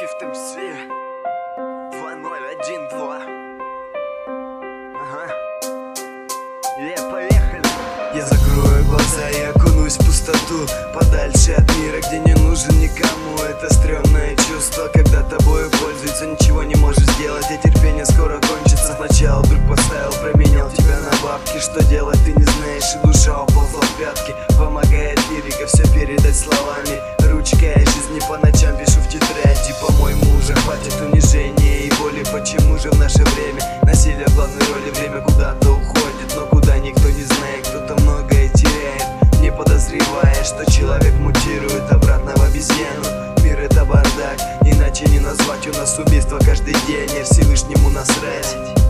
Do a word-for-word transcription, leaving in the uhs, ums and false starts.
Shift эм си два ноль один два. Ага. Yeah, поехали. Я закрою глаза и окунусь в пустоту, подальше от мира, где не нужен никому. Это стрёмное чувство, когда тобою пользуются, ничего не можешь сделать, и терпение скоро кончится. Сначала вдруг поставил, променял тебя на бабки. Что делать ты не знаешь, и душа уползла в пятки. Помогает лирика все передать словами. Ручкой жизни по ночам пишу в тетради. По-моему, уже хватит унижения и боли. Почему же в наше время насилие в главной роли? Время куда-то уходит, но куда никто не знает. Кто-то многое теряет, не подозревая, что человек мутирует обратно в обезьяну. Мир это бардак, иначе не назвать. У нас убийство каждый день, и Всевышнему насрать.